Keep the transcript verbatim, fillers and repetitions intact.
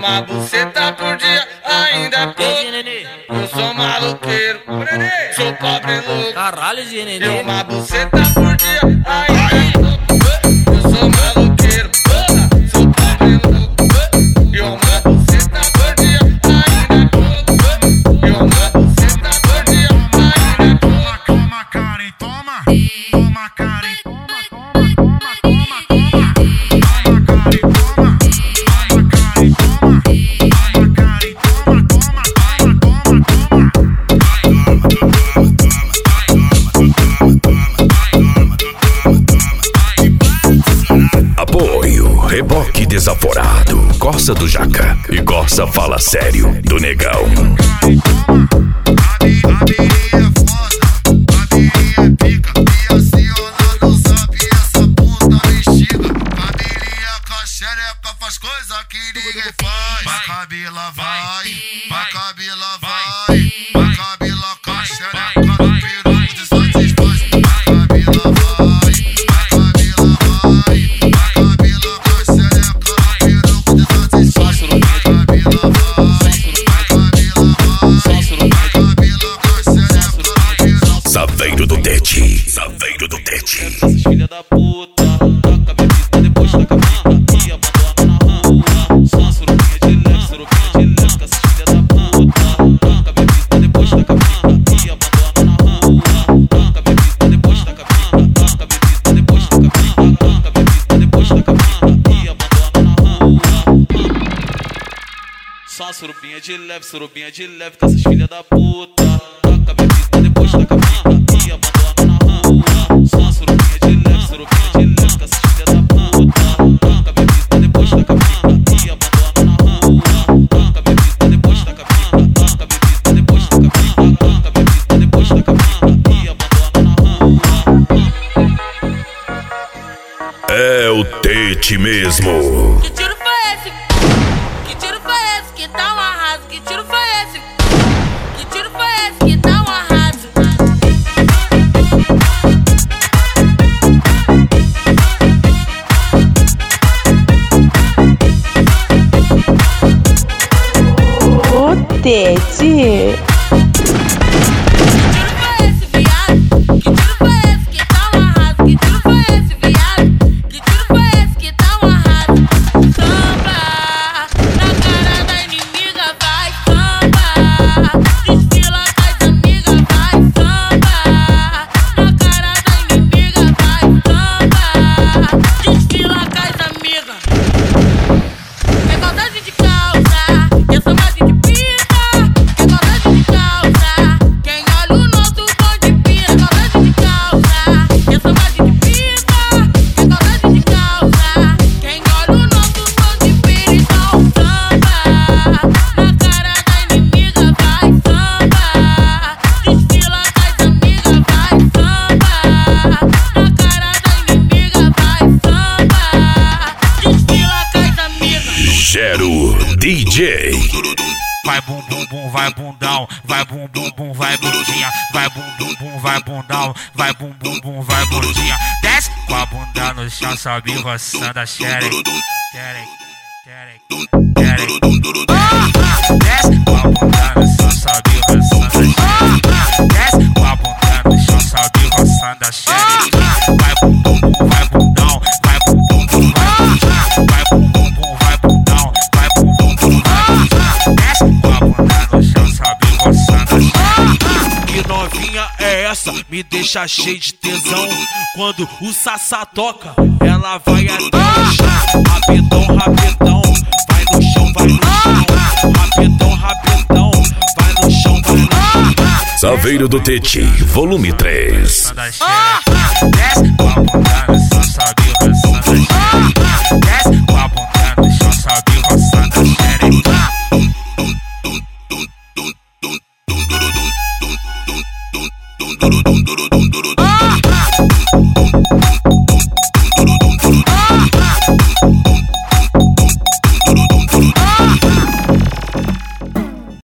uma buceta por dia ainda é pouco. Eu sou maluqueiro, sou pobre louco. Caralho, de nenê. E uma buceta por dia ainda é pouco. Eu sou maluqueiro, sou pobre louco. E uma buceta por dia ainda é pouco. E uma buceta por dia ainda é pouco. Toma, Karen, toma. Toma, Karen, toma, toma, toma, toma, toma. Toma, Karen, toma. Toma, Karen, toma. Toma, Karen, toma, toma, toma, toma, toma. Apoio, Reboque Desaforado, Corsa do Jaca e Corsa Fala Sério do Negão. Faz coisa que ninguém faz. Pra cabela vai, pra cabela vai, pra cabela com a xereca no peru de satisfaz. Pra cabela vai, pra cabela vai, pra cabela com a xereca no peru de satisfaz. Pra cabela vai, pra cabela vai, pra cabela com a xereca no peru. Saveiro do Tete, Saveiro do Tete. Essas filha da puta, taca bebida depois taca pica e abandona na rua. Só surubinha de leve, surubinha de leve com essas filha da puta. Taca bebida depois taca pica e abandona na rua. Taca bebida depois taca pica, taca bebida depois taca pica, taca bebida depois taca pica e abandona na rua. Só surubinha de leve, surubinha de leve com essas filha da puta. Taca bebida depois taca pica e abandona na rua. Só surubinha de leve, surubinha de leve com essas filha da puta. Taca bebida depois taca pica e abandona na rua. Taca bebida depois taca pica, taca bebida depois taca pica, taca bebida depois taca pica e abandona na rua. É o Tete mesmo. Que tiro foi esse? Que tiro foi esse que tá um arraso? Que tiro foi esse? Que tiro foi esse que tá um arraso? O Tete. D J. Vai bum bum bum, vai bundão, vai bum bum bum, vai bundinha, vai bum bum bum, vai bundão, vai bum bum bum, vai bundinha. Desce com a bunda no chão, sobe roçando a xereca. Desce com a bunda no chão, sobe roçando a xereca. Desce com a bunda no chão, sobe roçando a xereca. Vai bum bum bum, vai bundão, vai bum bum bum, vai bundinha, vai bum bum bum, vai bundão, vai bum bum bum, vai bundinha. Desce com a bunda no chão, sobe roçando a xereca. Que novinha é essa? Me deixa cheio de tesão. Quando o Sassá toca, ela vai até o chão. Rapidão, rapidão, vai no chão, vai no chão. Rapidão, rapidão, vai no chão, vai no chão. Saveiro do Tete, volume três. Desce com a bunda no